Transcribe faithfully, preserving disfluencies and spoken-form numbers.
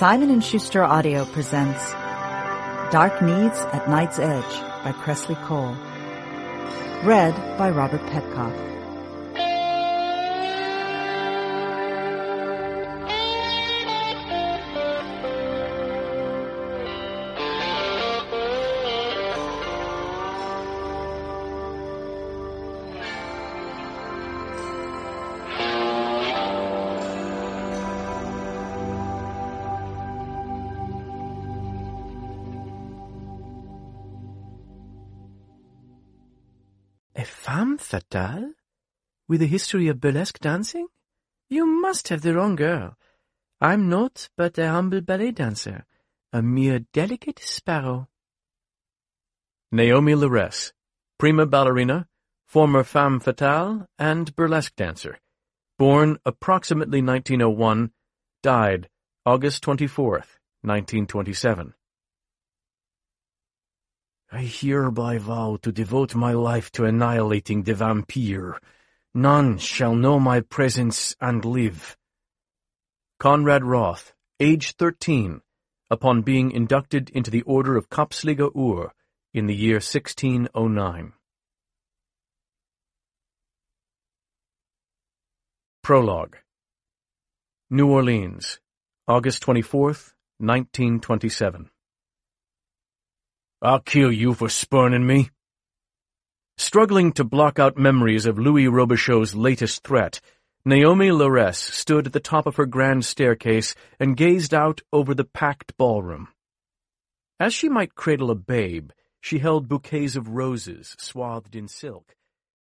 Simon and Schuster Audio presents Dark Needs at Night's Edge by Presley Cole. Read by Robert Petkoff. A femme fatale? With a history of burlesque dancing? You must have the wrong girl. I'm not but a humble ballet dancer, a mere delicate sparrow. Naomi Loresse, prima ballerina, former femme fatale, and burlesque dancer. Born approximately nineteen oh one, died August twenty-fourth, nineteen twenty-seven. I hereby vow to devote my life to annihilating the vampire. None shall know my presence and live. Conrad Roth, age thirteen, upon being inducted into the Order of Kopfschläger Ur in the year sixteen oh nine. Prologue. New Orleans, August twenty-fourth, nineteen twenty-seven. I'll kill you for spurning me. Struggling to block out memories of Louis Robichaud's latest threat, Naomi Loresse stood at the top of her grand staircase and gazed out over the packed ballroom. As she might cradle a babe, she held bouquets of roses swathed in silk,